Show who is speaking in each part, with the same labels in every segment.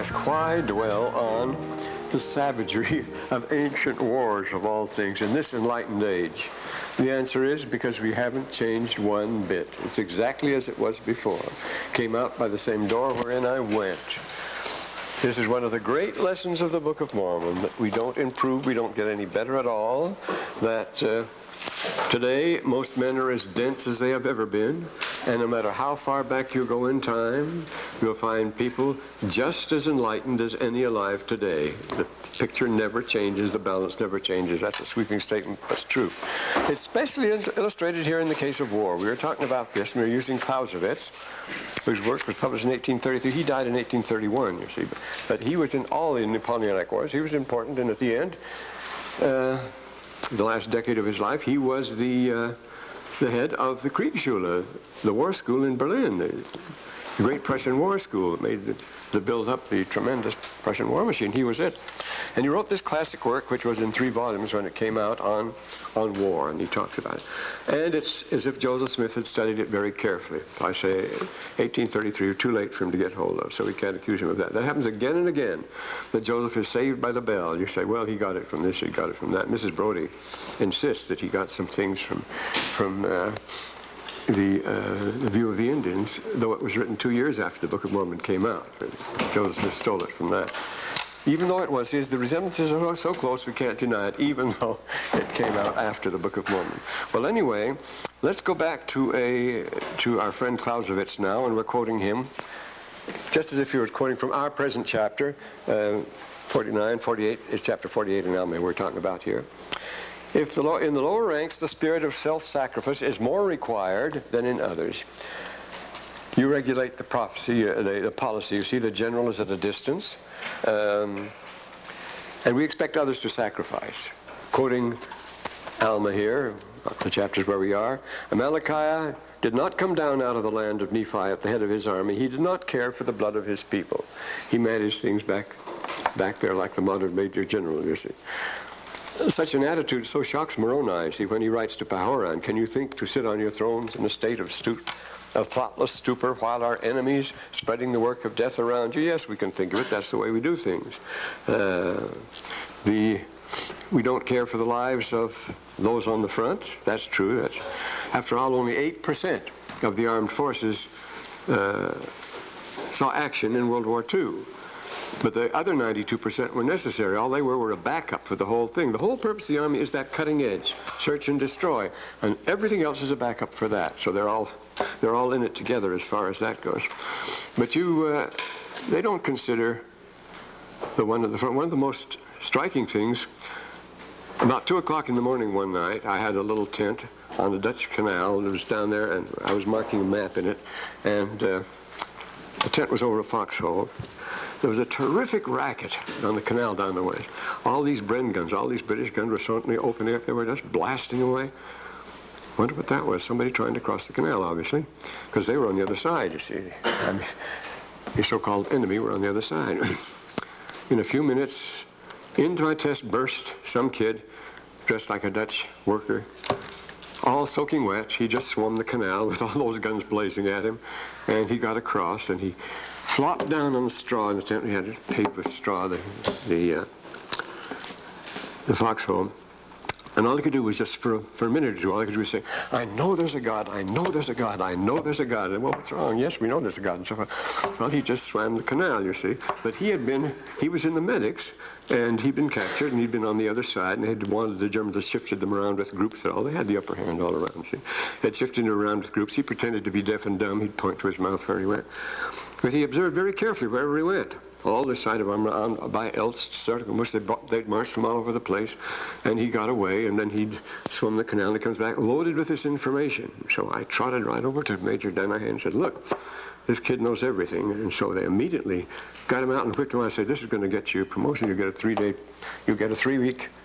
Speaker 1: ask, why dwell on the savagery of ancient wars of all things in this enlightened age? The answer is because we haven't changed one bit. It's exactly as it was before. Came out by the same door wherein I went. This is one of the great lessons of the Book of Mormon, that we don't improve, we don't get any better at all, that today most men are as dense as they have ever been, and no matter how far back you go in time, you'll find people just as enlightened as any alive today. The picture never changes, the balance never changes. That's a sweeping statement, but it's true. It's especially illustrated here in the case of war. We were talking about this, and we were using Clausewitz, whose work was published in 1833. He died in 1831, you see. But he was in all the Napoleonic Wars. He was important, and at the end, the last decade of his life, he was the head of the Kriegschule, the war school in Berlin, the great Prussian war school that built up the tremendous Prussian war machine. He was it. And he wrote this classic work, which was in 3 volumes when it came out, on war, and he talks about it. And it's as if Joseph Smith had studied it very carefully. I say 1833, too late for him to get hold of, so we can't accuse him of that. That happens again and again, that Joseph is saved by the bell. You say, well, he got it from this, he got it from that. Mrs. Brodie insists that he got some things from the View of the Indians, though it was written 2 years after the Book of Mormon came out. Joseph Smith stole it from that. Even though it was his, the resemblances are so close we can't deny it, even though it came out after the Book of Mormon. Well, anyway, let's go back to our friend Clausewitz now, and we're quoting him, just as if he was quoting from our present chapter, 49, 48, is chapter 48 in Alma we're talking about here. If in the lower ranks the spirit of self-sacrifice is more required than in others. You regulate the prophecy, the policy. You see, the general is at a distance, and we expect others to sacrifice. Quoting Alma here, the chapters where we are, Amalickiah did not come down out of the land of Nephi at the head of his army. He did not care for the blood of his people. He managed things back there like the modern major general, you see. Such an attitude so shocks Moroni, see, when he writes to Pahoran, can you think to sit on your thrones in a state of plotless stupor while our enemies spreading the work of death around you? Yes, we can think of it. That's the way we do things. We don't care for the lives of those on the front. That's true. After all, only 8% of the armed forces saw action in World War II. But the other 92% were necessary. All they were a backup for the whole thing. The whole purpose of the Army is that cutting edge, search and destroy, and everything else is a backup for that. So they're all in it together as far as that goes. But they don't consider one of the most striking things. About 2 o'clock in the morning one night, I had a little tent on the Dutch Canal. It was down there, and I was marking a map in it, and the tent was over a foxhole. There was a terrific racket on the canal down the way. All these Bren guns, all these British guns were suddenly opening up. They were just blasting away. Wonder what that was. Somebody trying to cross the canal, obviously, because they were on the other side, you see. I mean, the so-called enemy were on the other side. In a few minutes, into my test burst some kid dressed like a Dutch worker, all soaking wet. He just swum the canal with all those guns blazing at him, and he got across, and he flopped down on the straw in the tent. We had it paved with straw, the foxhole. And all he could do was just, for a minute or two, all he could do was say, I know there's a God, I know there's a God, I know there's a God. And, well, what's wrong? Yes, we know there's a God. And so forth. Well, he just swam the canal, you see. But he was in the medics, and he'd been captured, and he'd been on the other side, and the Germans had shifted them around with groups and all. They had the upper hand all around, see. They'd shifted him around with groups. He pretended to be deaf and dumb. He'd point to his mouth where he went. But he observed very carefully wherever he went. All this side of him by Elst, they'd marched from all over the place, and he got away, and then he'd swum the canal, and he comes back loaded with this information. So I trotted right over to Major Danaher and said, look, this kid knows everything. And so they immediately got him out and whipped him out. I said, this is going to get you a promotion. You get a 3-week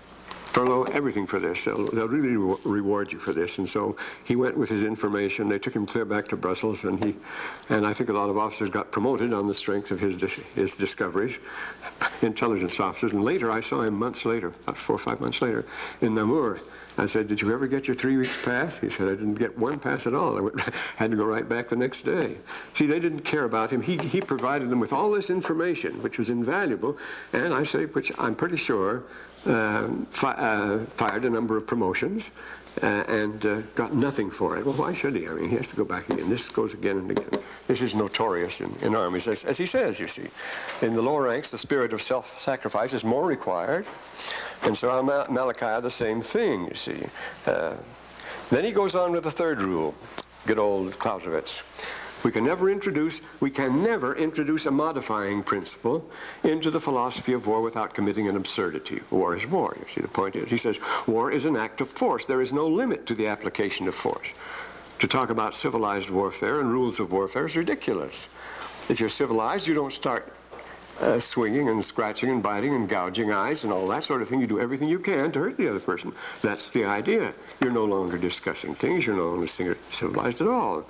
Speaker 1: furlough everything for this. They'll really reward you for this. And so he went with his information. They took him clear back to Brussels, and I think a lot of officers got promoted on the strength of his discoveries, intelligence officers. And later, I saw him months later, about 4 or 5 months later, in Namur. I said, "Did you ever get your 3 weeks pass?" He said, "I didn't get one pass at all. I had to go right back the next day." See, they didn't care about him. He provided them with all this information, which was invaluable, and I say, which I'm pretty sure fired a number of promotions and got nothing for it. Well, why should he? I mean, he has to go back again. This goes again and again. This is notorious in armies, as he says, you see. In the lower ranks, the spirit of self-sacrifice is more required. And so Malachi, the same thing, you see. Then he goes on with the third rule, good old Clausewitz. We can never introduce a modifying principle into the philosophy of war without committing an absurdity. War is war, you see, the point is. He says, war is an act of force. There is no limit to the application of force. To talk about civilized warfare and rules of warfare is ridiculous. If you're civilized, you don't start swinging and scratching and biting and gouging eyes and all that sort of thing. You do everything you can to hurt the other person. That's the idea. You're no longer discussing things. You're no longer civilized at all.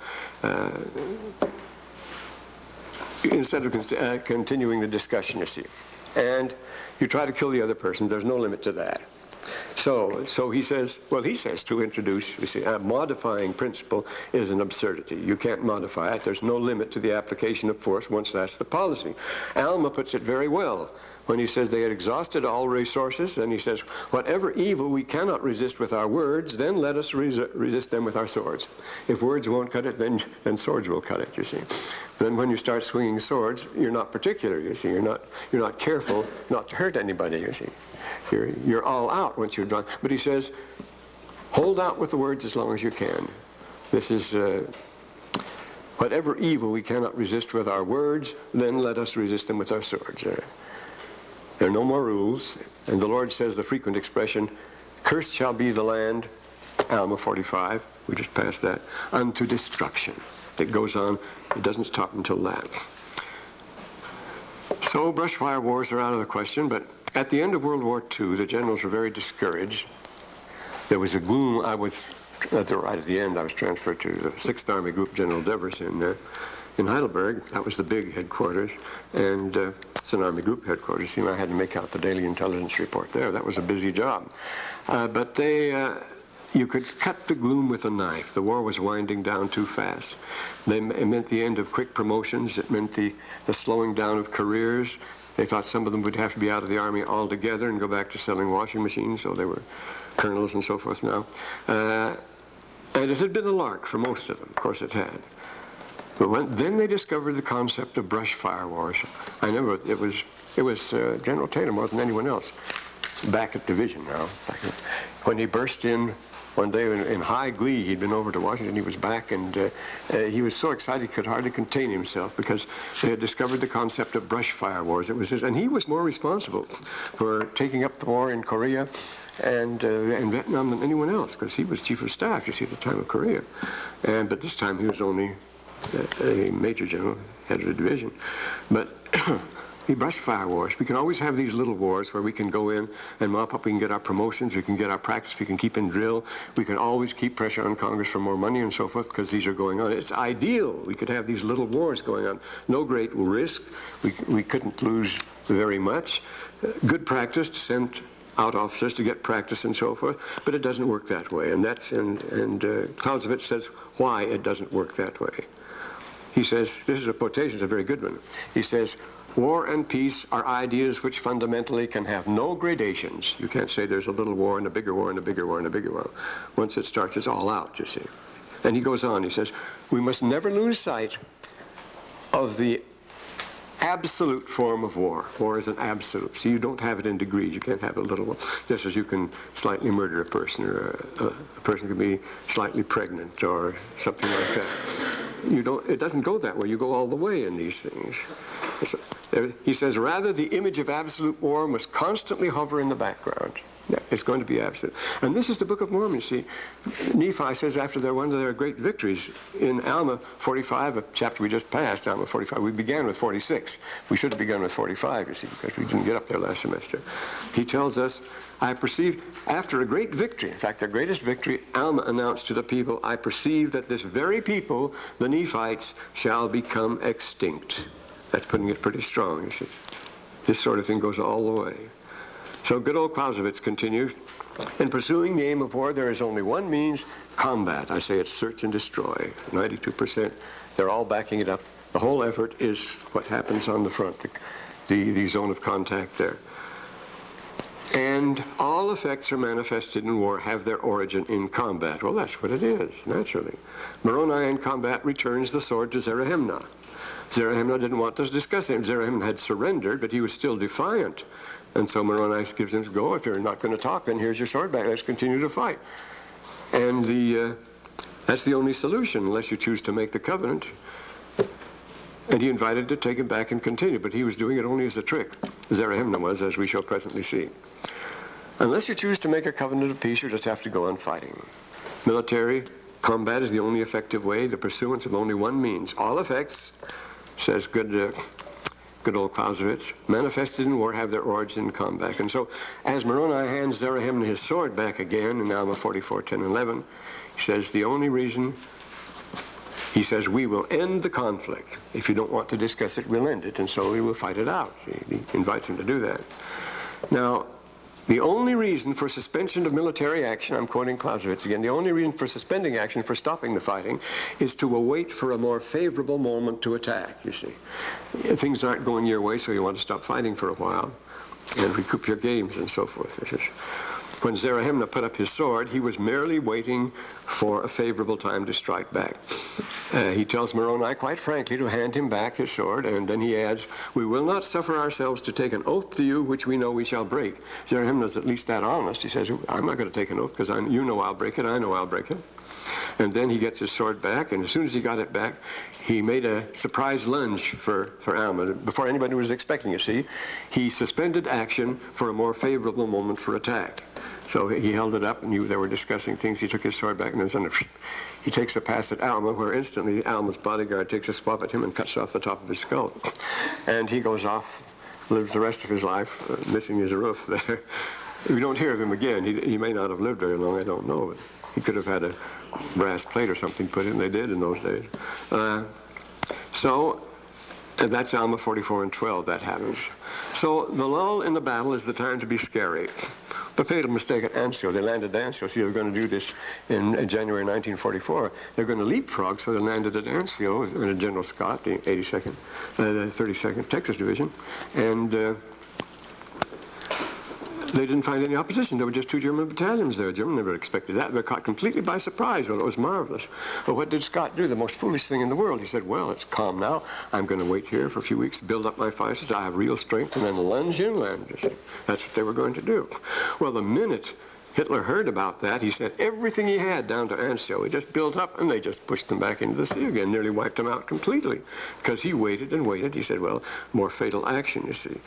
Speaker 1: Instead of continuing the discussion, you see. And you try to kill the other person. There's no limit to that. So he says, well, he says to introduce, you see, a modifying principle is an absurdity. You can't modify it. There's no limit to the application of force once that's the policy. Alma puts it very well when he says they had exhausted all resources, and he says, whatever evil we cannot resist with our words, then let us resist them with our swords. If words won't cut it, then swords will cut it, you see. Then when you start swinging swords, you're not particular, you see. You're not careful not to hurt anybody, you see. You're all out once you're done. But he says, hold out with the words as long as you can. This is, whatever evil we cannot resist with our words, then let us resist them with our swords. There are no more rules. And the Lord says the frequent expression, cursed shall be the land, Alma 45, we just passed that, unto destruction. It goes on, it doesn't stop until that. So brush fire wars are out of the question, but at the end of World War II, the generals were very discouraged. There was a gloom. Right at the end, I was transferred to the 6th Army Group, General Devers in Heidelberg. That was the big headquarters, and it's an Army Group headquarters. I had to make out the daily intelligence report there. That was a busy job. But you could cut the gloom with a knife. The war was winding down too fast. It meant the end of quick promotions. It meant the slowing down of careers. They thought some of them would have to be out of the Army altogether and go back to selling washing machines, so they were colonels and so forth now. And it had been a lark for most of them. Of course it had. But then they discovered the concept of brush fire wars. I remember it was General Taylor more than anyone else, back at division now. When he burst in one day in high glee, he'd been over to Washington, he was back, and he was so excited he could hardly contain himself because they had discovered the concept of brush fire wars. It was and he was more responsible for taking up the war in Korea and in Vietnam than anyone else, because he was chief of staff, you see, at the time of Korea. But this time he was only a major general, head of the division. But he brushed fire wars. We can always have these little wars where we can go in and mop up, we can get our promotions, we can get our practice, we can keep in drill, we can always keep pressure on Congress for more money and so forth, because these are going on. It's ideal. We could have these little wars going on. No great risk. We couldn't lose very much. Good practice to send out officers to get practice and so forth, but it doesn't work that way. And Clausewitz says why it doesn't work that way. He says, this is a quotation, it's a very good one. He says, war and peace are ideas which fundamentally can have no gradations. You can't say there's a little war and a bigger war and a bigger war and a bigger war. Once it starts, it's all out, you see. And he goes on, he says, we must never lose sight of the absolute form of war. War is an absolute. So you don't have it in degrees. You can't have a little one. Just as you can slightly murder a person, or a person can be slightly pregnant or something like that. It doesn't go that way. You go all the way in these things. He says, rather, the image of absolute war must constantly hover in the background. It's going to be absolute. And this is the Book of Mormon. See, Nephi says after one of their great victories in Alma 45, a chapter we just passed, Alma 45, we began with 46. We should have begun with 45, you see, because we didn't get up there last semester. He tells us, I perceive, after a great victory, in fact, their greatest victory, Alma announced to the people, I perceive that this very people, the Nephites, shall become extinct. That's putting it pretty strong, you see. This sort of thing goes all the way. So good old Clausewitz continues, in pursuing the aim of war, there is only one means, combat. I say it's search and destroy. 92%, they're all backing it up. The whole effort is what happens on the front, the zone of contact there. And all effects are manifested in war have their origin in combat. Well, that's what it is, naturally. Moroni in combat returns the sword to Zerahemnah. Zerahemnah didn't want to discuss him. Zerahemnah had surrendered, but he was still defiant. And so Moroni gives him, go, if you're not going to talk, then here's your sword back. Let's continue to fight. And that's the only solution, unless you choose to make the covenant. And he invited to take it back and continue, but he was doing it only as a trick. Zerahemnah was, as we shall presently see. Unless you choose to make a covenant of peace, you just have to go on fighting. Military combat is the only effective way, the pursuance of only one means. All effects, says good old Clausewitz, manifested in war have their origin in combat. And so, as Moroni hands Zerahemnah his sword back again in Alma 44, 10, 11, he says the only reason, he says, we will end the conflict. If you don't want to discuss it, we'll end it, and so we will fight it out. He invites him to do that. Now, the only reason for suspension of military action, I'm quoting Clausewitz again, the only reason for suspending action, for stopping the fighting, is to await for a more favorable moment to attack, you see. Things aren't going your way, so you want to stop fighting for a while and recoup your gains and so forth. This is, when Zerahemnah put up his sword, he was merely waiting for a favorable time to strike back. He tells Moroni quite frankly to hand him back his sword, and then he adds, we will not suffer ourselves to take an oath to you which we know we shall break. Zerahemnah's at least that honest. He says, I'm not going to take an oath because you know I'll break it, I know I'll break it. And then he gets his sword back, and as soon as he got it back, he made a surprise lunge for Alma. Before anybody was expecting it, see, he suspended action for a more favorable moment for attack. So he held it up, and they were discussing things. He took his sword back, and then he takes a pass at Alma, where instantly Alma's bodyguard takes a swab at him and cuts off the top of his skull. And he goes off, lives the rest of his life, missing his roof there. We don't hear of him again. He may not have lived very long, I don't know. But he could have had a brass plate or something put in. They did in those days. And that's Alma 44 and 12, that happens. So the lull in the battle is the time to be scary. The fatal mistake at Anzio, they landed at Anzio. See, they were going to do this in January 1944. They're going to leapfrog, so they landed at Anzio, in General Scott, the 32nd Texas Division, and they didn't find any opposition. There were just 2 German battalions there. Germans never expected that. They were caught completely by surprise. Well, it was marvelous. But what did Scott do? The most foolish thing in the world. He said, well, it's calm now. I'm going to wait here for a few weeks, build up my forces. I have real strength, and then lunge inland. That's what they were going to do. Well, the minute Hitler heard about that, he sent everything he had down to Anzio. He just built up, and they just pushed them back into the sea again, nearly wiped them out completely. Because he waited and waited. He said, well, more fatal action, you see.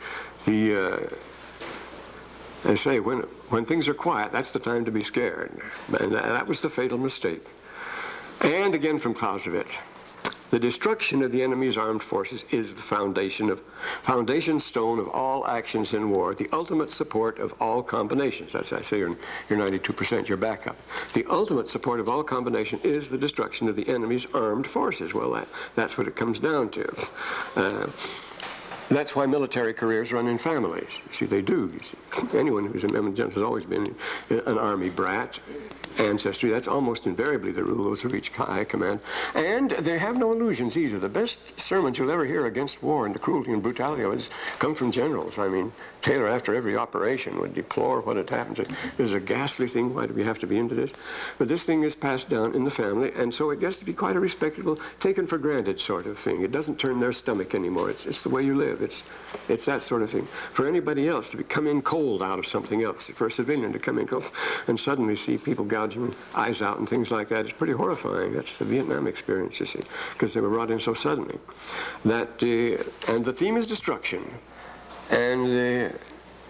Speaker 1: I say, when things are quiet, that's the time to be scared. And that was the fatal mistake. And again from Clausewitz, the destruction of the enemy's armed forces is the foundation stone of all actions in war, the ultimate support of all combinations. That's, I say, you're 92%, your backup. The ultimate support of all combination is the destruction of the enemy's armed forces. Well, that's what it comes down to. That's why military careers run in families. You see, they do. You see, anyone who's a member of the has always been an Army brat ancestry. That's almost invariably the rule. Those who reach high command. And they have no illusions either. The best sermons you'll ever hear against war and the cruelty and brutality of it come from generals. I mean, Taylor, after every operation, would deplore what had happened. This is a ghastly thing. Why do we have to be into this? But this thing is passed down in the family, and so it gets to be quite a respectable, taken for granted sort of thing. It doesn't turn their stomach anymore. It's the way you live. It's that sort of thing. For anybody else to come in cold out of something else, for a civilian to come in cold and suddenly see people gouging eyes out and things like that, it's pretty horrifying. That's the Vietnam experience, you see, because they were brought in so suddenly. And the theme is destruction. And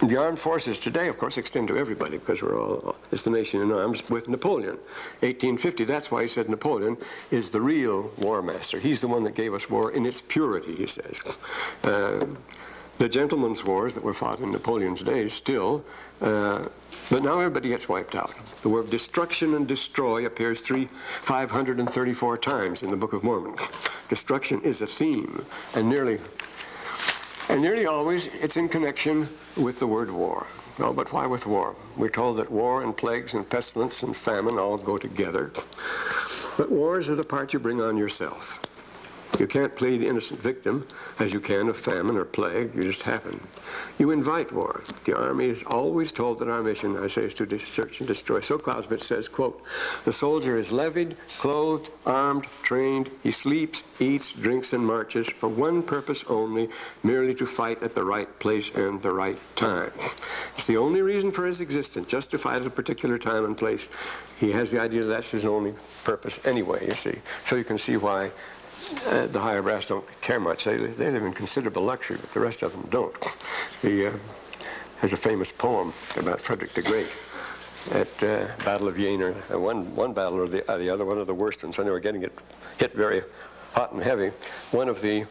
Speaker 1: The armed forces today, of course, extend to everybody because it's the nation in arms with Napoleon. 1850, that's why he said Napoleon is the real war master. He's the one that gave us war in its purity, he says. The gentlemen's wars that were fought in Napoleon's days still, but now everybody gets wiped out. The word destruction and destroy appears 534 times in the Book of Mormon. Destruction is a theme, and nearly always it's in connection with the word war. Well, but why with war? We're told that war and plagues and pestilence and famine all go together. But wars are the part you bring on yourself. You can't play the innocent victim as you can of famine or plague. You just happen. You invite war. The Army is always told that our mission, I say, is to search and destroy. So Clausewitz says, quote, "The soldier is levied, clothed, armed, trained. He sleeps, eats, drinks, and marches for one purpose only, merely to fight at the right place and the right time." It's the only reason for his existence, justified at a particular time and place. He has the idea that that's his only purpose anyway, you see. So you can see why the higher brass don't care much. They live in considerable luxury, but the rest of them don't. He has a famous poem about Frederick the Great at Battle of Jena. One battle or the other, one of the worst ones, when they were getting it hit very hot and heavy. One of the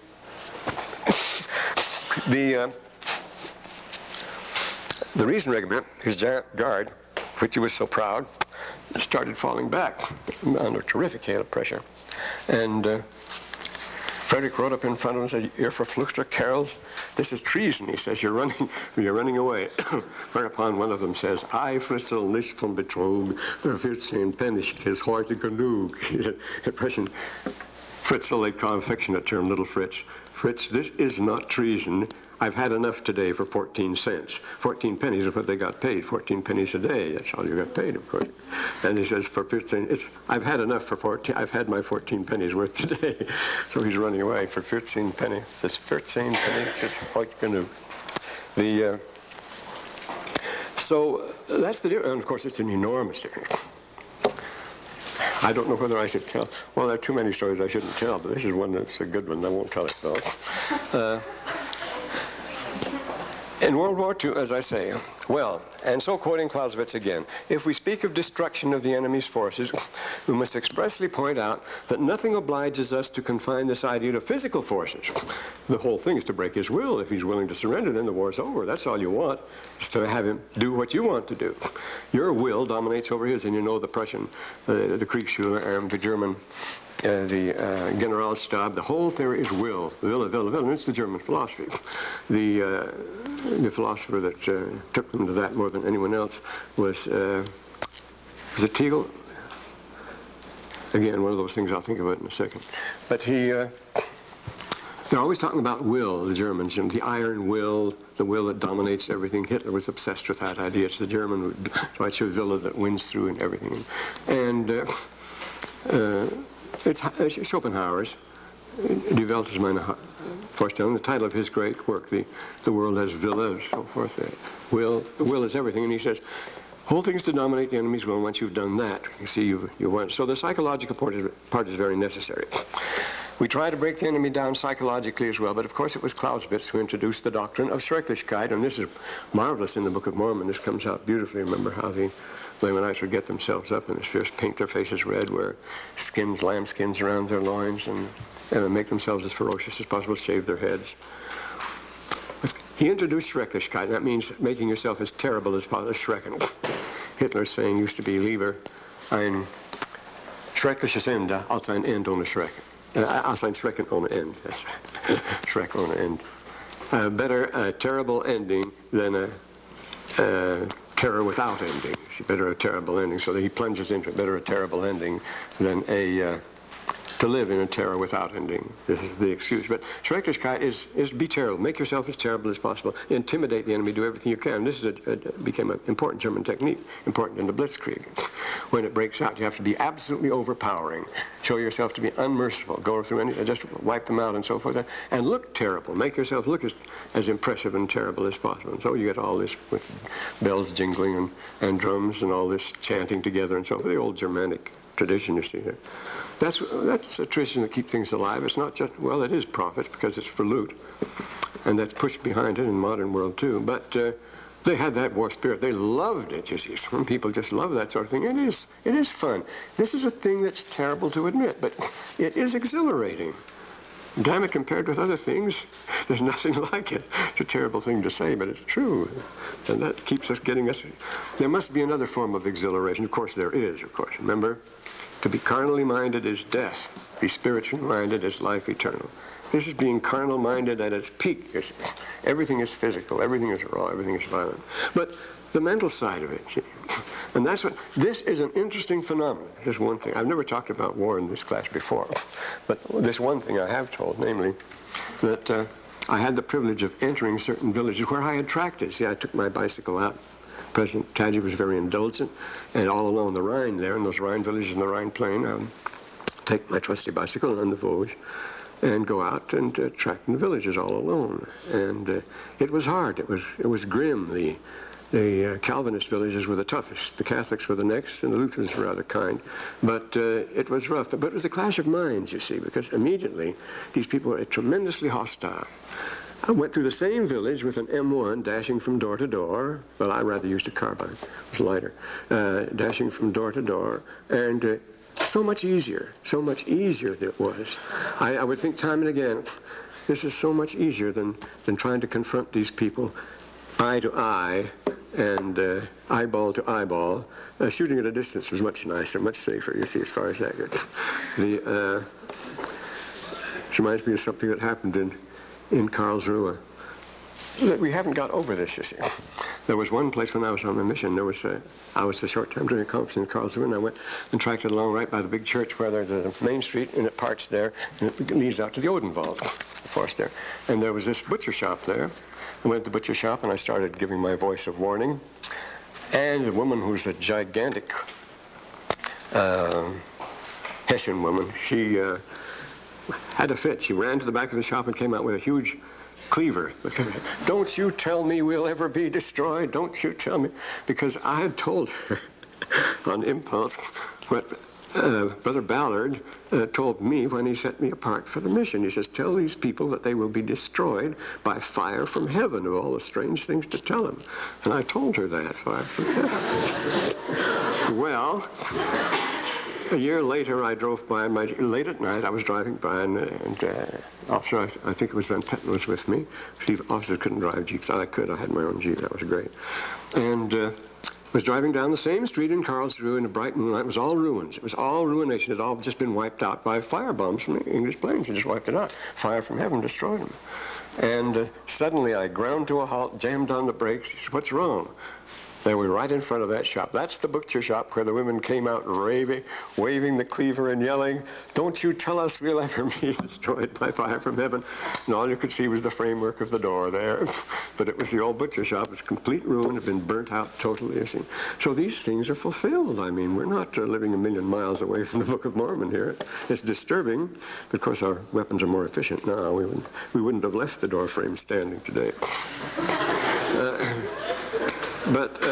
Speaker 1: Reason Regiment, his guard, which he was so proud, started falling back under terrific hail of pressure. And Frederick rode up in front of him and said, "Ihr verfluchter Kerls, this is treason." He says, you're running away. Whereupon one of them says, "I Fritzl nicht von Betrug, für 14 Pfennig is heute genug." Impression. Fritzl, they call affectionate term, little Fritz. "Fritz, this is not treason. I've had enough today for 14 cents. 14 pennies is what they got paid, 14 pennies a day. That's all you got paid, of course." And he says, for 15, I've had enough for 14, I've had my 14 pennies worth today. So he's running away for 15 pennies. This 14 pennies is what you can do. So that's the difference. And of course, it's an enormous difference. I don't know whether I should tell. Well, there are too many stories I shouldn't tell, but this is one that's a good one. I won't tell it, though. In World War II, as I say, well, and so quoting Clausewitz again, "If we speak of destruction of the enemy's forces, we must expressly point out that nothing obliges us to confine this idea to physical forces. The whole thing is to break his will. If he's willing to surrender, then the war's over. That's all you want, is to have him do what you want to do. Your will dominates over his, and you know the Prussian, the Kriegsschule, and the German, the Generalstab, the whole theory is will. Wille, and it's the German philosophy. The philosopher that took them to that more than anyone else was it Tegel? Again, one of those things, I'll think of it in a second. But they're always talking about will, the Germans, the iron will, the will that dominates everything. Hitler was obsessed with that idea. It's the German Deutsche Wille that wins through and everything. And it's Schopenhauer's Die Welt ist meine Vorstellung, the title of his great work, The World as Wille, and so forth. The will is everything. And he says, whole thing is to dominate the enemy's will. Once you've done that, you see, you won. So the psychological part is very necessary. We try to break the enemy down psychologically as well, but of course it was Clausewitz who introduced the doctrine of Schrecklichkeit, and this is marvelous in the Book of Mormon. This comes out beautifully. Remember how the Lamanites would get themselves up in this fierce, paint their faces red, wear lamb skins around their loins, and make themselves as ferocious as possible, shave their heads. He introduced Schrecklichkeit, and that means making yourself as terrible as possible, Schrecken. Hitler's saying used to be, lieber ein schreckliches Ende als ein End ohne Schrecken. Als ein Schrecken ohne End. Schreck ohne End. Better a terrible ending than a terror without ending. See, better a terrible ending. So that he plunges into it. Better a terrible ending than to live in a terror without ending. This is the excuse. But Schrecklichkeit is be terrible. Make yourself as terrible as possible. Intimidate the enemy. Do everything you can. This became an important German technique, important in the Blitzkrieg. When it breaks out, you have to be absolutely overpowering. Show yourself to be unmerciful. Go through anything, just wipe them out and so forth. And look terrible. Make yourself look as impressive and terrible as possible. And so you get all this with bells jingling and drums and all this chanting together and so forth. The old Germanic tradition, you see there. That's a tradition that keeps things alive. It's not just, well, it is prophets because it's for loot. And that's pushed behind it in the modern world too. But They had that war spirit. They loved it, you see. Some people just love that sort of thing. It is fun. This is a thing that's terrible to admit, but it is exhilarating. Damn it, compared with other things, there's nothing like it. It's a terrible thing to say, but it's true. And that keeps us getting us. There must be another form of exhilaration. Of course, there is, of course. Remember, to be carnally minded is death. Be spiritually minded is life eternal. This is being carnal-minded at its peak. Everything is physical. Everything is raw. Everything is violent. But the mental side of it, and that's what, this is an interesting phenomenon. This one thing. I've never talked about war in this class before, but this one thing I have told, namely, that I had the privilege of entering certain villages where I had tracked. See, I took my bicycle out. President Tadji was very indulgent, and all along the Rhine there, in those Rhine villages in the Rhine Plain, I would take my trusty bicycle on the Vosges and go out and track in the villages all alone. And it was hard. It was grim. The Calvinist villages were the toughest. The Catholics were the next, and the Lutherans were rather kind. But it was rough. But it was a clash of minds, you see, because immediately these people were tremendously hostile. I went through the same village with an M1 dashing from door to door. Well, I rather used a carbine. It was lighter. Dashing from door to door. And so much easier than it was. I would think time and again, this is so much easier than trying to confront these people eye to eye and eyeball to eyeball. Shooting at a distance was much nicer, much safer, you see, as far as that goes. It reminds me of something that happened in Karlsruhe. We haven't got over this, you see. There was one place when I was on the mission, I was a short time during a conference in Karlsruhe, and I went and tracked it along right by the big church where there's a main street, and it parts there, and it leads out to the Odenwald, the forest there. And there was this butcher shop there. I went to the butcher shop, and I started giving my voice of warning. And a woman who's a gigantic Hessian woman, she had a fit. She ran to the back of the shop and came out with a huge cleaver. Don't you tell me we'll ever be destroyed. Don't you tell me. Because I had told her on impulse what Brother Ballard told me when he set me apart for the mission. He says, tell these people that they will be destroyed by fire from heaven, of all the strange things to tell them. And I told her that, fire from heaven. Well, a year later, I drove by, late at night, I was driving by, and officer, I think it was Van Petten, was with me. See, officers couldn't drive Jeeps. I could. I had my own Jeep. That was great. And was driving down the same street in Karlsruhe in the bright moonlight. It was all ruins. It was all ruination. It had all just been wiped out by firebombs from the English planes. They just wiped it out. Fire from heaven destroyed them. And suddenly I ground to a halt, jammed on the brakes. He said, what's wrong? They were right in front of that shop. That's the butcher shop where the women came out raving, waving the cleaver and yelling, don't you tell us we'll ever be destroyed by fire from heaven. And all you could see was the framework of the door there. But it was the old butcher shop. It was complete ruin. It had been burnt out totally. So these things are fulfilled. I mean, we're not living a million miles away from the Book of Mormon here. It's disturbing, but of course our weapons are more efficient now. We wouldn't have left the door frame standing today. But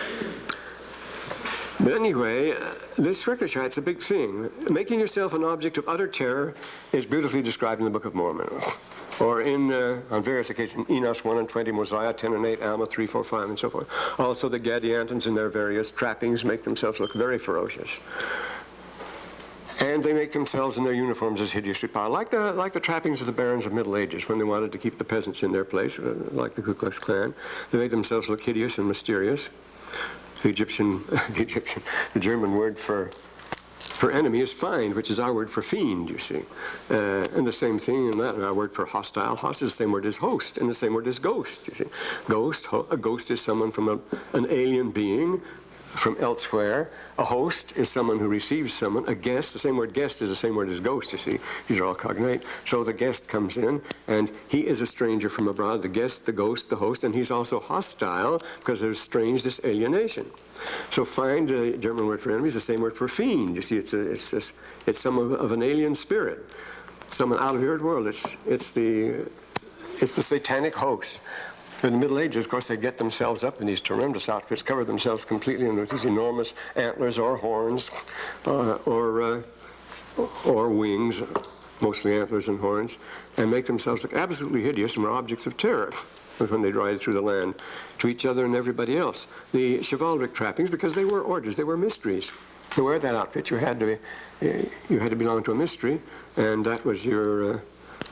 Speaker 1: anyway, this Schrecklichkeit, it's a big thing. Making yourself an object of utter terror is beautifully described in the Book of Mormon. Or on various occasions, Enos 1 and 20, Mosiah 10 and 8, Alma 3, 4, 5, and so forth. Also, the Gadiantons in their various trappings make themselves look very ferocious. And they make themselves in their uniforms as hideously powerful, like the trappings of the barons of Middle Ages when they wanted to keep the peasants in their place, like the Ku Klux Klan. They made themselves look hideous and mysterious. The German word for enemy is Feind, which is our word for fiend, you see. And the same thing in that, our word for hostile. Host is the same word as host, and the same word as ghost, you see. A ghost is someone from an alien being from elsewhere. A host is someone who receives someone. A guest, the same word guest is the same word as ghost, you see. These are all cognate. So the guest comes in, and he is a stranger from abroad. The guest, the ghost, the host, and he's also hostile because there's strange, this alienation. So find, the German word for enemy is the same word for fiend. You see, it's some of an alien spirit, someone out of your world. It's the satanic host. In the Middle Ages, of course, they get themselves up in these tremendous outfits, cover themselves completely in these enormous antlers or horns or wings. mostly antlers and horns, and make themselves look absolutely hideous and were objects of terror when they ride through the land to each other and everybody else. The chivalric trappings, because they were orders, they were mysteries. To wear that outfit, you had to belong to a mystery, and that was your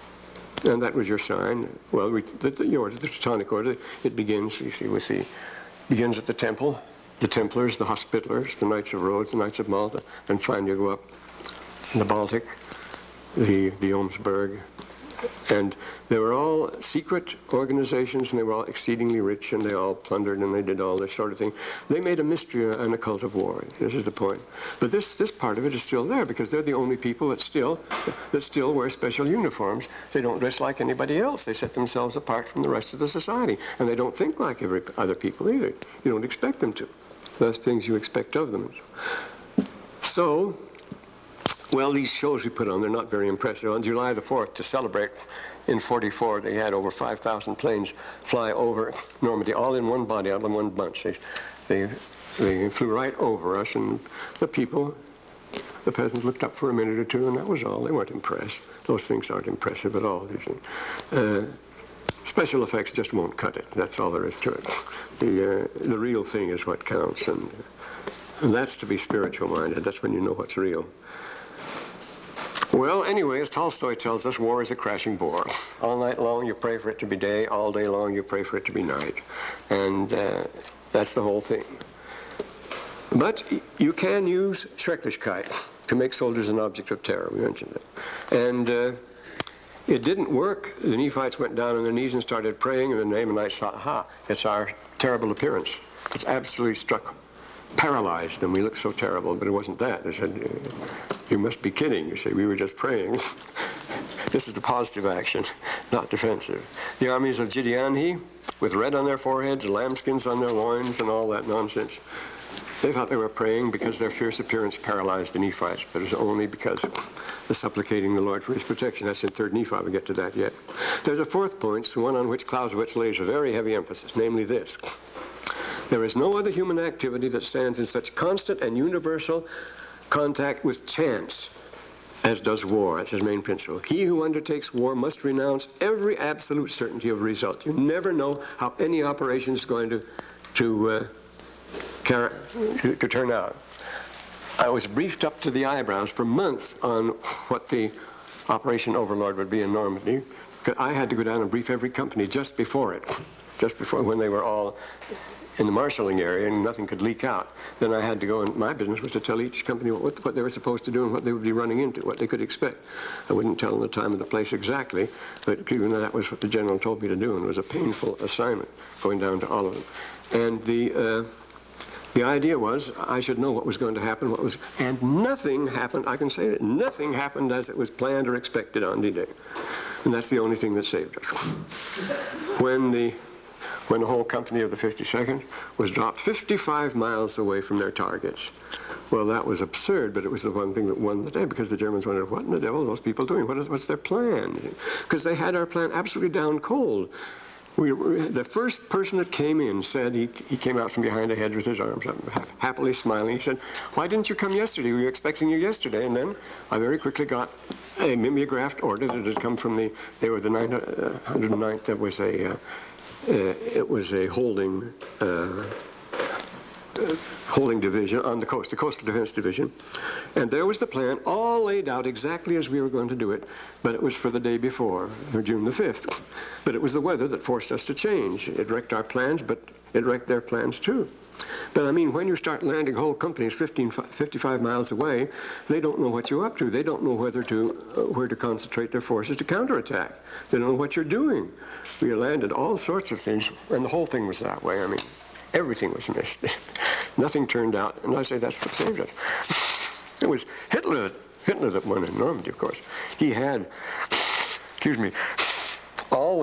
Speaker 1: sign. Well, the order, the Teutonic Order, it begins, you see, begins at the temple, the Templars, the Hospitallers, the Knights of Rhodes, the Knights of Malta, and finally you go up in the Baltic, the Jomsburg. And they were all secret organizations, and they were all exceedingly rich, and they all plundered, and they did all this sort of thing. They made a mystery and a cult of war. This is the point. But this part of it is still there, because they're the only people that still wear special uniforms. They don't dress like anybody else. They set themselves apart from the rest of the society, and they don't think like other people either. You don't expect them to. That's things you expect of them. So, well, these shows we put on, they're not very impressive. On July the 4th, to celebrate, in 44, they had over 5,000 planes fly over Normandy, all in one body, all in one bunch. They flew right over us, and the peasants looked up for a minute or two, and that was all. They weren't impressed. Those things aren't impressive at all, these things. Special effects just won't cut it. That's all there is to it. The real thing is what counts, and that's to be spiritual-minded. That's when you know what's real. Well, anyway, as Tolstoy tells us, war is a crashing bore. All night long you pray for it to be day, all day long you pray for it to be night. And that's the whole thing. But you can use Schrecklichkeit to make soldiers an object of terror. We mentioned that. And it didn't work. The Nephites went down on their knees and started praying, and the Ammonites thought, aha, it's our terrible appearance. It's absolutely paralyzed them. We look so terrible, but it wasn't that. They said, you must be kidding. You say, we were just praying. This is the positive action, not defensive. The armies of Gideonhi, with red on their foreheads, lambskins on their loins, and all that nonsense, they thought they were praying because their fierce appearance paralyzed the Nephites, but it was only because of supplicating the Lord for his protection. That's in 3rd Nephi. We'll get to that yet. There's a fourth point, the one on which Clausewitz lays a very heavy emphasis, namely this. There is no other human activity that stands in such constant and universal contact with chance as does war. That's his main principle. He who undertakes war must renounce every absolute certainty of result. You never know how any operation is going to turn out. I was briefed up to the eyebrows for months on what the Operation Overlord would be in Normandy. I had to go down and brief every company just before when they were all in the marshalling area and nothing could leak out. Then I had to go, and my business was to tell each company what they were supposed to do and what they would be running into, what they could expect. I wouldn't tell them the time and the place exactly, but even though that was what the general told me to do, and it was a painful assignment going down to all of them. And the idea was I should know what was going to happen, and nothing happened. I can say that nothing happened as it was planned or expected on D-Day. And that's the only thing that saved us. When the whole company of the 52nd was dropped 55 miles away from their targets. Well, that was absurd, but it was the one thing that won the day, because the Germans wondered, what in the devil are those people doing? What's their plan? Because they had our plan absolutely down cold. The first person that came in said, he came out from behind a hedge with his arms up, happily smiling. He said, why didn't you come yesterday? We were expecting you yesterday. And then I very quickly got a mimeographed order that had come from they were the 909th. That was it was a holding division on the coast, the Coastal Defense Division. And there was the plan, all laid out exactly as we were going to do it, but it was for the day before, or June the 5th. But it was the weather that forced us to change. It wrecked our plans, but it wrecked their plans too. But I mean, when you start landing whole companies 55 miles away, they don't know what you're up to. They don't know where to concentrate their forces to counterattack. They don't know what you're doing. We landed all sorts of things, and the whole thing was that way. I mean, everything was missed. Nothing turned out, and I say that's what saved us. It was Hitler that won in Normandy, of course. He had, all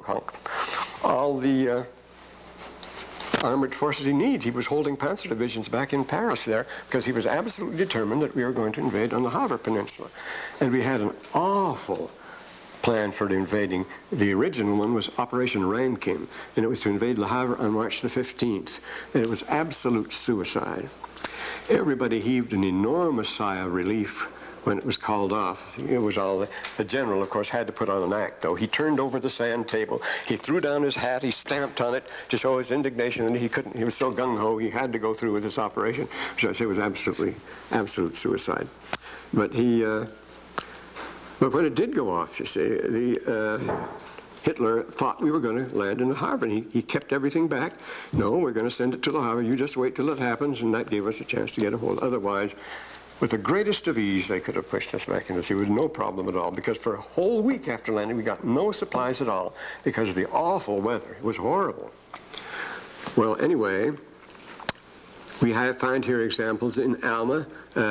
Speaker 1: the armored forces he needs. He was holding panzer divisions back in Paris there because he was absolutely determined that we were going to invade on the Havre Peninsula. And we had an awful plan for invading. The original one was Operation Reinking, and it was to invade Le Havre on March the 15th. And it was absolute suicide. Everybody heaved an enormous sigh of relief when it was called off. It was all the general, of course, had to put on an act, though. He turned over the sand table. He threw down his hat. He stamped on it to show his indignation, and he couldn't. He was so gung-ho, he had to go through with this operation, which I say was absolute suicide. But but when it did go off, you see, Hitler thought we were going to land in the harbor, and he kept everything back. No, we're going to send it to the harbor. You just wait till it happens, and that gave us a chance to get a hold. Otherwise, with the greatest of ease, they could have pushed us back into the sea with no problem at all, because for a whole week after landing, we got no supplies at all because of the awful weather. It was horrible. Well, anyway, we find here examples in Alma.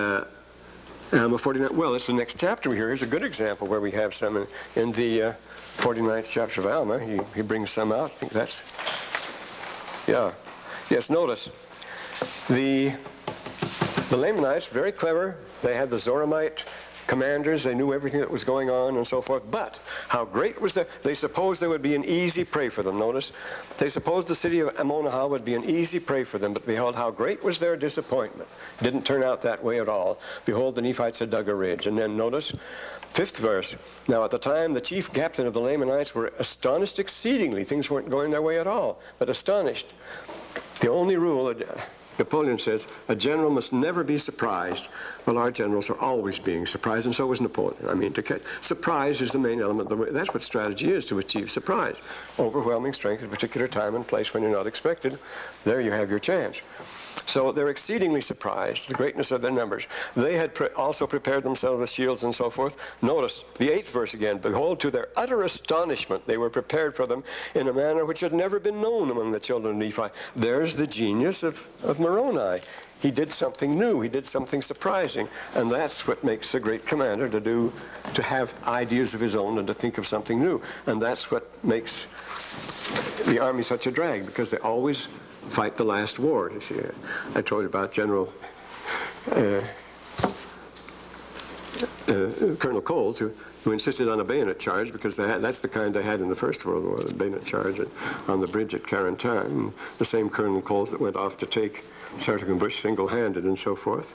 Speaker 1: Alma 49. Well, it's the next chapter here. Here's a good example where we have some in the 49th chapter of Alma. He brings some out. I think that's, yeah. Yes, notice the Lamanites, very clever. They had the Zoramite commanders. They knew everything that was going on and so forth. But how great was they supposed there would be an easy prey for them. Notice, they supposed the city of Ammonihah would be an easy prey for them. But behold, how great was their disappointment. Didn't turn out that way at all. Behold, the Nephites had dug a ridge. And then notice, 5th verse. Now at the time, the chief captain of the Lamanites were astonished exceedingly. Things weren't going their way at all, but astonished. The only rule, Napoleon says, a general must never be surprised. Well, our generals are always being surprised, and so was Napoleon. I mean, surprise is the main element. That's what strategy is, to achieve surprise. Overwhelming strength at a particular time and place when you're not expected. There you have your chance. So they're exceedingly surprised, the greatness of their numbers. They had also prepared themselves with shields and so forth. Notice the 8th verse again. Behold, to their utter astonishment, they were prepared for them in a manner which had never been known among the children of Nephi. There's the genius of Moroni. He did something new. He did something surprising. And that's what makes a great commander, to have ideas of his own and to think of something new. And that's what makes the army such a drag, because they always fight the last war. You see, I told you about General Colonel Coles, who insisted on a bayonet charge, because that's the kind they had in the First World War, the bayonet charge on the bridge at Carentan. The same Colonel Coles that went off to take Sertogenbusch single-handed and so forth.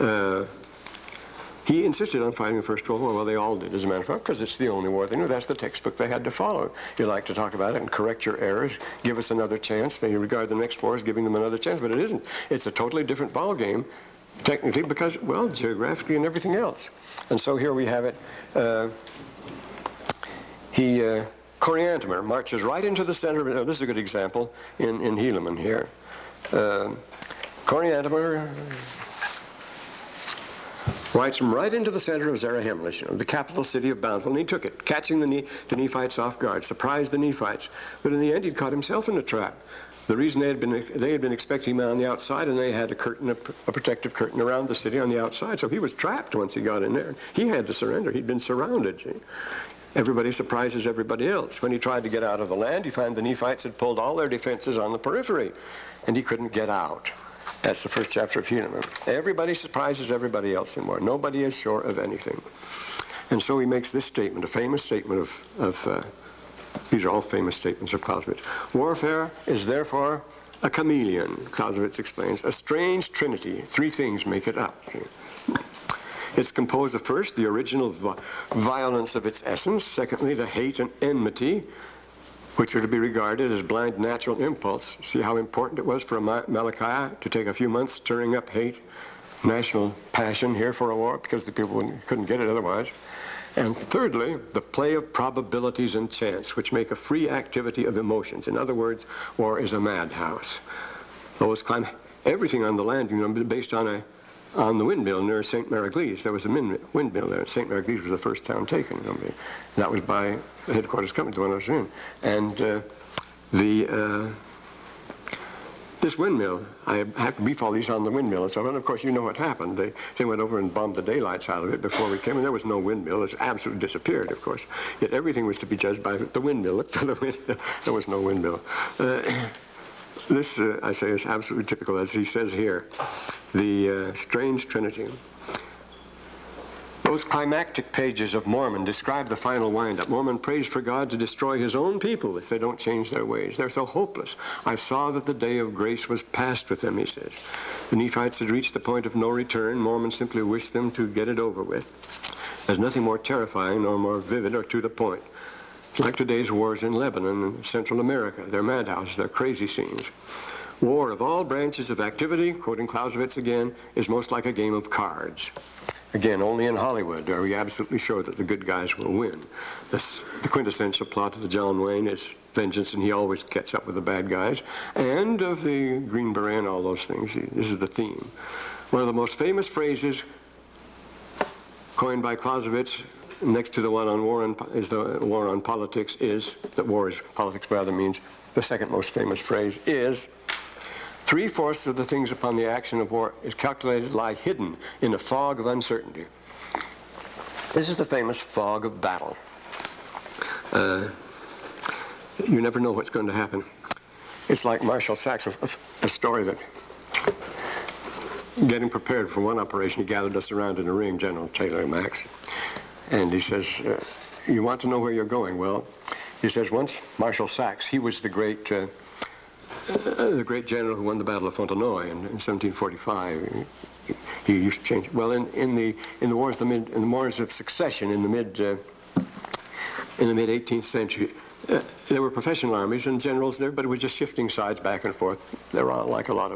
Speaker 1: He insisted on fighting the First World War. Well, they all did, as a matter of fact, because it's the only war they knew. That's the textbook they had to follow. You like to talk about it and correct your errors, give us another chance. They regard the next war as giving them another chance, but it isn't. It's a totally different ballgame, technically, because, well, geographically and everything else. And so here we have it. Coriantumr marches right into the center of, this is a good example in Helaman here. Coriantumr rides him right into the center of Zarahemla, the capital city of Bountiful, and he took it, catching the Nephites off guard, surprised the Nephites. But in the end, he'd caught himself in a trap. The reason they had been expecting him on the outside, and they had a protective curtain around the city on the outside, so he was trapped once he got in there. He had to surrender. He'd been surrounded. See? Everybody surprises everybody else. When he tried to get out of the land, he found the Nephites had pulled all their defenses on the periphery, and he couldn't get out. That's the first chapter of Helaman. Everybody surprises everybody else in war. Nobody is sure of anything. And so he makes this statement, a famous statement these are all famous statements of Clausewitz. Warfare is therefore a chameleon, Clausewitz explains, a strange trinity. 3 things make it up. It's composed of, first, the original violence of its essence, secondly, the hate and enmity, which are to be regarded as blind natural impulse. See how important it was for Malachi to take a few months stirring up hate, national passion here for a war, because the people couldn't get it otherwise. And thirdly, the play of probabilities and chance, which make a free activity of emotions. In other words, war is a madhouse. Everything on the land, based on the windmill near St. Mary-Glise. There was a windmill there. St. Mary-Glise was the first town taken. And that was by the headquarters company, the one I was in. And this windmill, I had to brief all these on the windmill and so on. And of course, you know what happened. They went over and bombed the daylights out of it before we came, and there was no windmill. It absolutely disappeared, of course. Yet everything was to be judged by the windmill. Look for the windmill. There was no windmill. This, I say, is absolutely typical, as he says here, the strange trinity. Those climactic pages of Mormon describe the final wind-up. Mormon prays for God to destroy his own people if they don't change their ways. They're so hopeless. I saw that the day of grace was past with them, he says. The Nephites had reached the point of no return. Mormons simply wished them to get it over with. There's nothing more terrifying nor more vivid or to the point. It's like today's wars in Lebanon and Central America. They're madhouses, they're crazy scenes. War of all branches of activity, quoting Clausewitz again, is most like a game of cards. Again, only in Hollywood are we absolutely sure that the good guys will win. The quintessential plot of the John Wayne is vengeance, and he always gets up with the bad guys, and of the Green Beret and all those things. This is the theme. One of the most famous phrases coined by Clausewitz, next to the one on war is the war on politics, is that war is politics rather means the second most famous phrase is 3/4 of the things upon the action of war is calculated lie hidden in a fog of uncertainty. This is the famous fog of battle. You never know what's going to happen. It's like Marshall Sachs, a story that getting prepared for one operation, he gathered us around in a ring, General Taylor and Max, and he says, you want to know where you're going? Well, he says, once Marshall Sachs, he was the great general who won the Battle of Fontenoy in 1745. He used to change. Well, in the wars of succession in the mid 18th century, there were professional armies and generals there, but it was just shifting sides back and forth. There were like a lot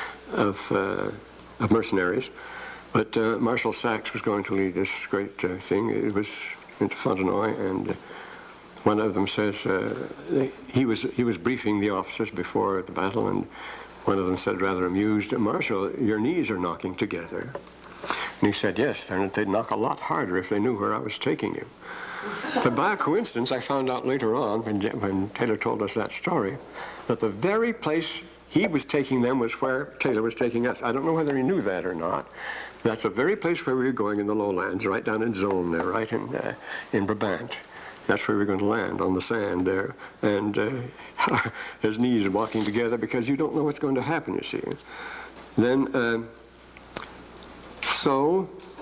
Speaker 1: of mercenaries. But Marshall Sachs was going to lead this great thing. It was into Fontenoy, and one of them says, he was briefing the officers before the battle, and one of them said, rather amused, Marshal, your knees are knocking together. And he said, yes, they'd knock a lot harder if they knew where I was taking you. But by a coincidence, I found out later on, when Taylor told us that story, that the very place he was taking them was where Taylor was taking us. I don't know whether he knew that or not. That's the very place where we were going in the lowlands, right down in Zone there, right in Brabant. That's where we're going to land, on the sand there. And his knees are walking together because you don't know what's going to happen, you see. Then, so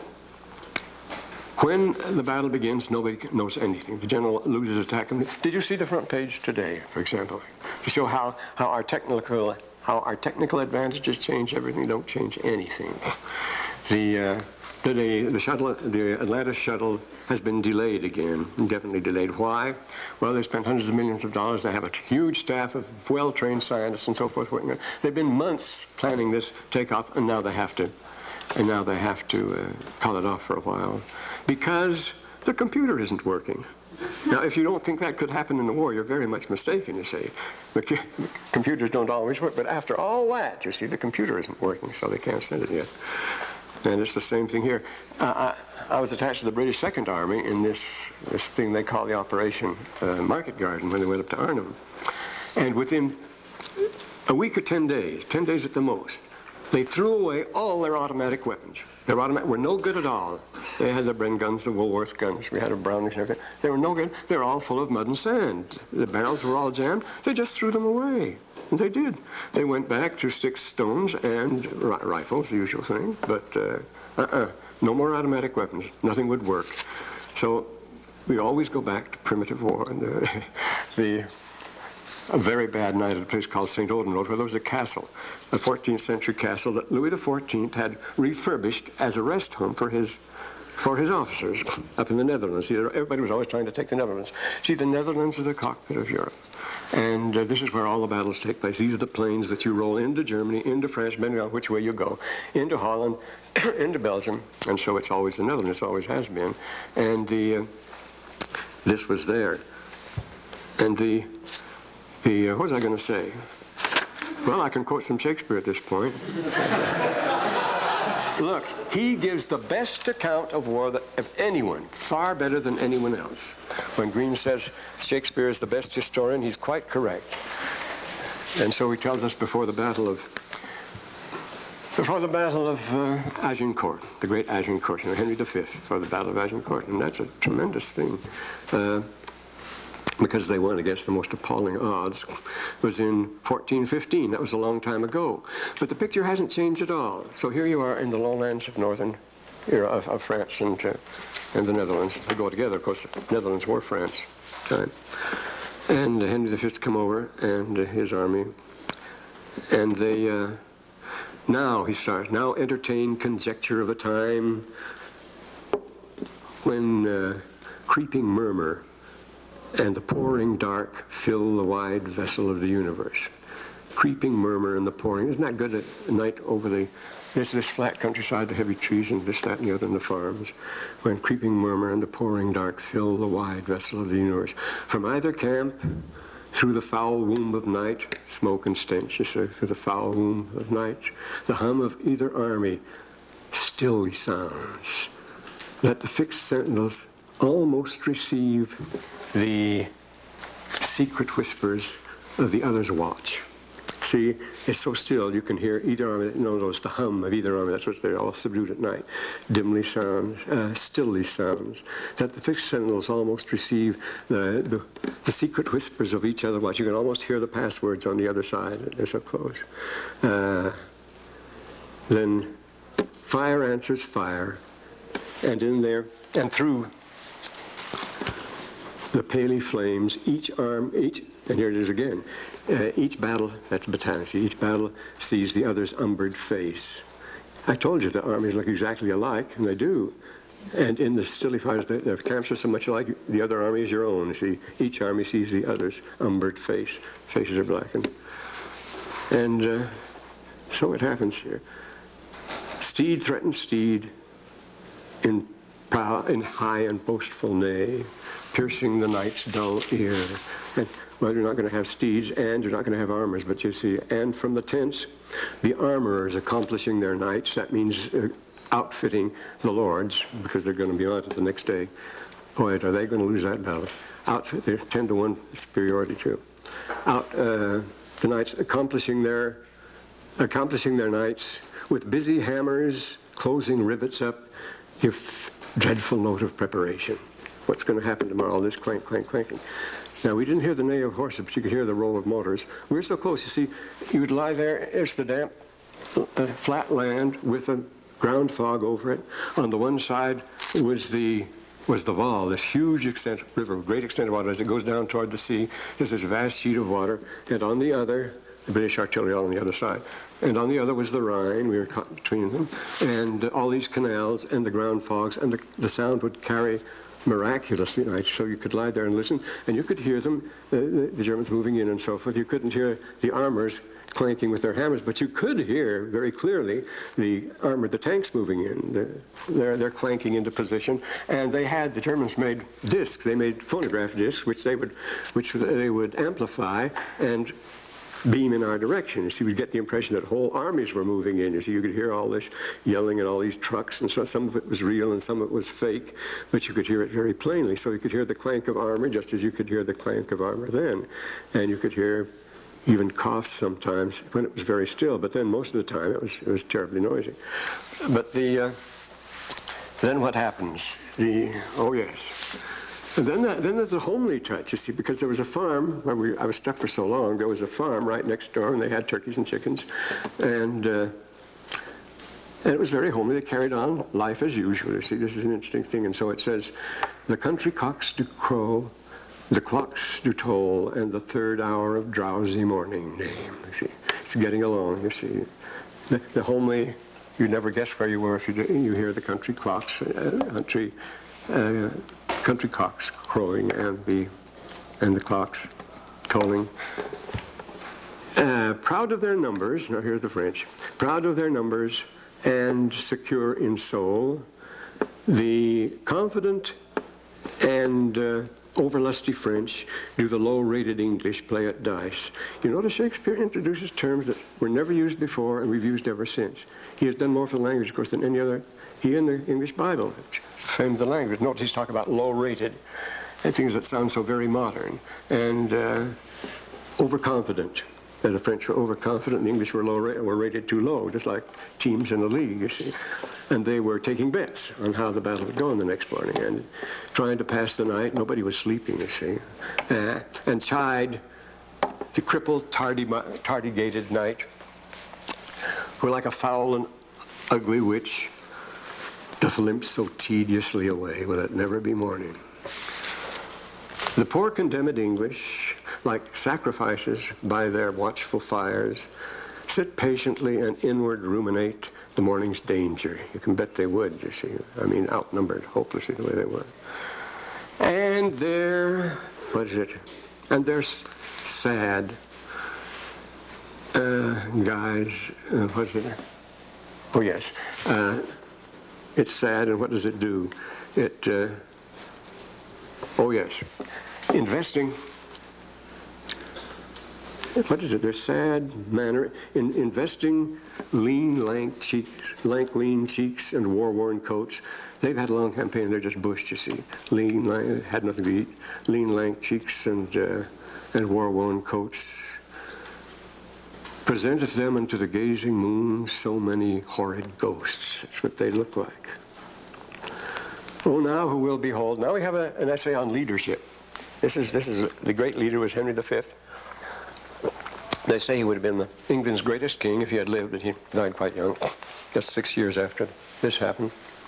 Speaker 1: when the battle begins, nobody knows anything. The general loses attack. Did you see the front page today, for example, to show how our technical advantages change everything? Don't change anything. The Atlantis shuttle has been delayed again, indefinitely delayed. Why? Well, they spent hundreds of millions of dollars. They have a huge staff of well-trained scientists and so forth working on it. They've been months planning this takeoff, and now they have to call it off for a while because the computer isn't working. Now, if you don't think that could happen in the war, you're very much mistaken, you see. The computers don't always work, but after all that, you see, the computer isn't working, so they can't send it yet. And it's the same thing here. I was attached to the British Second Army in this thing they call the Operation Market Garden when they went up to Arnhem. And within a week or 10 days at the most, they threw away all their automatic weapons. Their automatic were no good at all. They had the Bren guns, the Woolworth guns. We had a Browning and everything. They were no good. They were all full of mud and sand. The barrels were all jammed. They just threw them away. And they did. They went back to sticks, stones, and rifles, the usual thing. But no more automatic weapons. Nothing would work. So we always go back to primitive war. And a very bad night at a place called St. Odenrode, where there was a castle, a 14th century castle that Louis XIV had refurbished as a rest home for his officers up in the Netherlands. See, everybody was always trying to take the Netherlands. See, the Netherlands are the cockpit of Europe. And this is where all the battles take place. These are the planes that you roll into Germany, into France, depending on which way you go, into Holland, into Belgium. And so it's always the Netherlands, always has been. And this was there. And what was I going to say? Well, I can quote some Shakespeare at this point. Look, he gives the best account of war of anyone, far better than anyone else. When Green says Shakespeare is the best historian, he's quite correct. And so he tells us before the battle of Agincourt, the great Agincourt, Henry V, for the Battle of Agincourt, and that's a tremendous thing. Because they won against the most appalling odds, was in 1415. That was a long time ago. But the picture hasn't changed at all. So here you are in the lowlands of northern of France and the Netherlands. They go together, of course. The Netherlands were France at the time. And Henry V come over and his army, and they now entertain conjecture of a time when creeping murmur and the pouring dark fill the wide vessel of the universe. Creeping murmur and the pouring. Isn't that good at night over this flat countryside, the heavy trees and this, that, and the other, and the farms, when creeping murmur and the pouring dark fill the wide vessel of the universe. From either camp, through the foul womb of night, smoke and stench, you see, through the foul womb of night, the hum of either army stilly sounds. Let the fixed sentinels almost receive the secret whispers of the other's watch. See, it's so still, you can hear either army. No, it's the hum of either army. That's what they're all subdued at night. Dimly sounds, stilly sounds. That the fixed sentinels almost receive the secret whispers of each other watch. You can almost hear the passwords on the other side. They're so close. Then fire answers fire. And in there, and through the paly flames, and here it is again, each battle, that's battalion, each battle sees the other's umbered face. I told you the armies look exactly alike, and they do. And in the stilly fires, their camps are so much alike, the other army is your own. You see, each army sees the other's umbered face. Faces are blackened. And so it happens here. Steed threatens steed in high and boastful neigh, piercing the night's dull ear. And, well, you're not going to have steeds, and you're not going to have armors, but you see, and from the tents, the armorers accomplishing their knights. That means outfitting the lords, because they're going to be on it the next day. Boy, are they going to lose that battle. Outfit, they're 10-1 superiority too. The knights accomplishing their knights with busy hammers, closing rivets up, give dreadful note of preparation. What's going to happen tomorrow? This clank, clank, clanking. Now, we didn't hear the neigh of horses, but you could hear the roll of motors. We were so close. You see, you would lie there. It's the damp, flat land with a ground fog over it. On the one side was the Vaal, this huge extent river, great extent of water. As it goes down toward the sea, there's this vast sheet of water. And on the other, the British artillery all on the other side. And on the other was the Rhine. We were caught between them. And all these canals and the ground fogs. And the sound would carry miraculously night, so you could lie there and listen, and you could hear them, the Germans moving in and so forth. You couldn't hear the armors clanking with their hammers, but you could hear very clearly the tanks moving in. They're clanking into position, and the Germans made discs. They made phonograph discs, which they would amplify and beam in our direction. You see, we'd get the impression that whole armies were moving in. You see, you could hear all this yelling and all these trucks, and so some of it was real and some of it was fake, but you could hear it very plainly. So you could hear the clank of armor just as you could hear the clank of armor then. And you could hear even coughs sometimes when it was very still, but then most of the time it was terribly noisy. But then what happens? Oh yes. And then there's a homely touch, you see, because there was a farm where I was stuck for so long. There was a farm right next door, and they had turkeys and chickens, and it was very homely. They carried on life as usual. You see, this is an interesting thing. And so it says, "The country cocks do crow, the clocks do toll, and the third hour of drowsy morning name." You see, it's getting along. You see, the homely. You never guess where you were if you hear the country clocks, country cocks crowing and the clocks tolling. Proud of their numbers, now here's the French, proud of their numbers and secure in soul, the confident and overlusty French do the low-rated English play at dice. You notice Shakespeare introduces terms that were never used before and we've used ever since. He has done more for the language, of course, than any other. He and the English Bible framed the language. Notice he's talking about low-rated, and things that sound so very modern, and overconfident. The French were overconfident, and the English were rated too low, just like teams in the league, you see. And they were taking bets on how the battle would go on the next morning, and trying to pass the night. Nobody was sleeping, you see. And chide the crippled, tardy-gated knight, who, like a foul and ugly witch, doth limp so tediously away, will it never be morning? The poor condemned English, like sacrifices by their watchful fires, sit patiently and inward ruminate the morning's danger. You can bet they would, you see. I mean, outnumbered hopelessly the way they were. And they're, what is it? And they're sad guys, what is it? Oh, yes. It's sad, and what does it do? It, oh, yes. Investing. What is it? Their sad manner in investing lean, lank cheeks, lean cheeks and war-worn coats. They've had a long campaign. They're just bushed, you see. Lean, lank, had nothing to eat. Lean, lank cheeks and war-worn coats. Presenteth them unto the gazing moon so many horrid ghosts. That's what they look like. Oh, now who will behold? Now we have an essay on leadership. This is the great leader was Henry V. They say he would have been England's greatest king if he had lived, but he died quite young, just 6 years after this happened.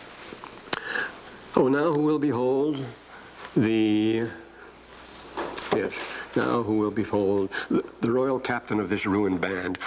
Speaker 1: Oh, now who will behold the royal captain of this ruined band,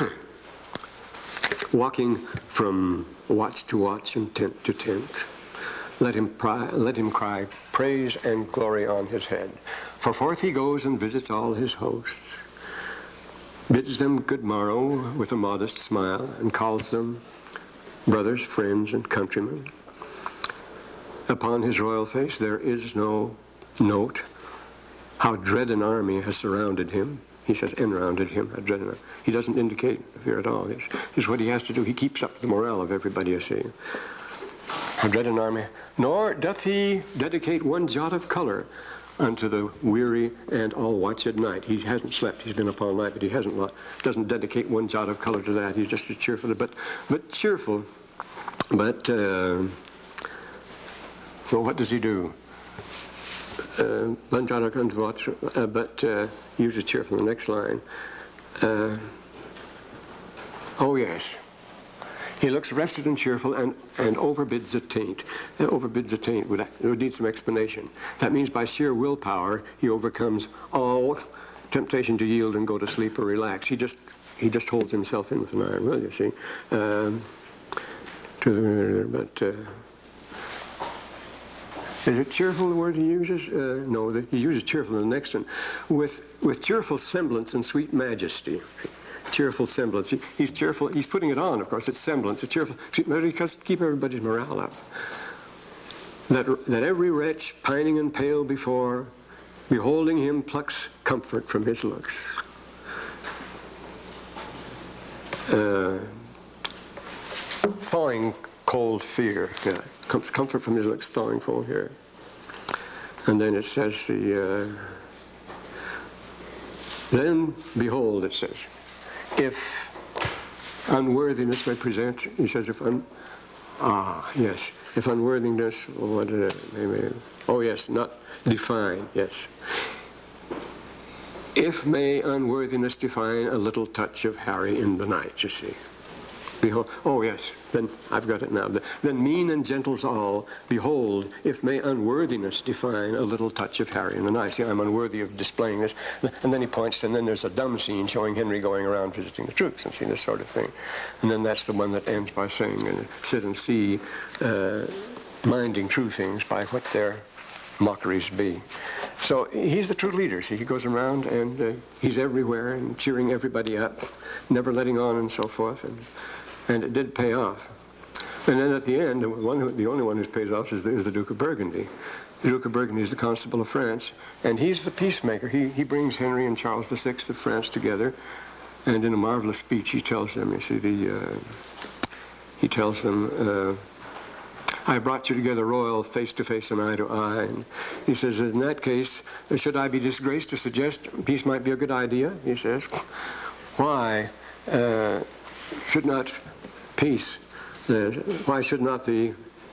Speaker 1: walking from watch to watch and tent to tent. Let him cry praise and glory on his head. For forth he goes and visits all his hosts, bids them good morrow with a modest smile, and calls them brothers, friends, and countrymen. Upon his royal face there is no note how dread an army has surrounded him. He says enrounded him. He doesn't indicate fear at all. It's what he has to do. He keeps up the morale of everybody, you see. How dread an army. Nor doth he dedicate one jot of color unto the weary and all watched night. He hasn't slept. He's been up all night, but he doesn't dedicate one jot of color to that. He's just as cheerful, but cheerful. But well, what does he do? One jot of color, but he uses cheerful in the next line. Oh yes. He looks rested and cheerful and overbids a taint. Overbids a taint would need some explanation. That means by sheer willpower, he overcomes all temptation to yield and go to sleep or relax. He just holds himself in with an iron will, you see. Is it cheerful, the word he uses? No, he uses cheerful in the next one. With cheerful semblance and sweet majesty. Cheerful semblance. He's cheerful. He's putting it on, of course. It's semblance. It's cheerful. Because to keep everybody's morale up. That every wretch pining and pale before, beholding him plucks comfort from his looks. Thawing cold fear. Yeah, comes comfort from his looks, thawing cold fear. And then it says then behold, it says, if unworthiness may present, he says, if unworthiness, what did it, maybe, oh yes, not define, yes. If may unworthiness define a little touch of Harry in the night, you see. Behold, oh yes, then I've got it now. Then mean and gentles all, behold, if may unworthiness define a little touch of Harry in the night. See, I'm unworthy of displaying this. And then he points, and then there's a dumb scene showing Henry going around visiting the troops and seeing this sort of thing. And then that's the one that ends by saying, sit and see, minding true things by what their mockeries be. So he's the true leader. See, he goes around and he's everywhere and cheering everybody up, never letting on and so forth. And it did pay off. And then at the end, the only one who pays off is the Duke of Burgundy. The Duke of Burgundy is the Constable of France, and he's the peacemaker. He brings Henry and Charles VI of France together, and in a marvelous speech he tells them, you see, he tells them, I brought you together royal, face to face and eye to eye. And he says, in that case, should I be disgraced to suggest peace might be a good idea? He says, why should not peace, why should not the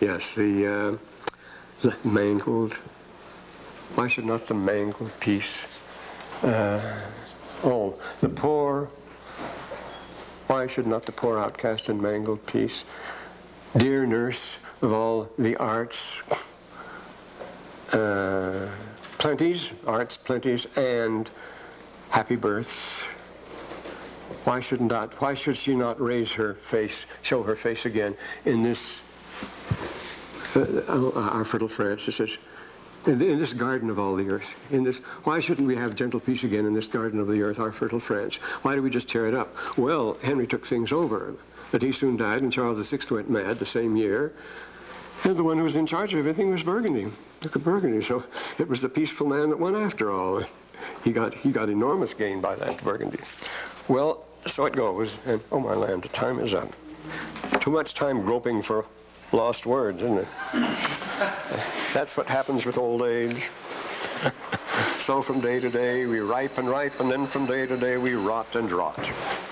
Speaker 1: mangled, why should not the mangled peace, the poor, why should not the poor outcast and mangled peace dear nurse of all the arts, plenties, and happy births. Why should she not raise her face, show her face again in this, our fertile France? It says, in this garden of all the earth, why shouldn't we have gentle peace again in this garden of the earth, our fertile France? Why do we just tear it up? Well, Henry took things over, but he soon died, and Charles VI went mad the same year. And the one who was in charge of everything was Burgundy, Duke of Burgundy. So it was the peaceful man that won after all. He got enormous gain by that, Burgundy. Well, so it goes, and oh my land, the time is up. Too much time groping for lost words, isn't it? That's what happens with old age. So from day to day we ripe and ripe, and then from day to day we rot and rot.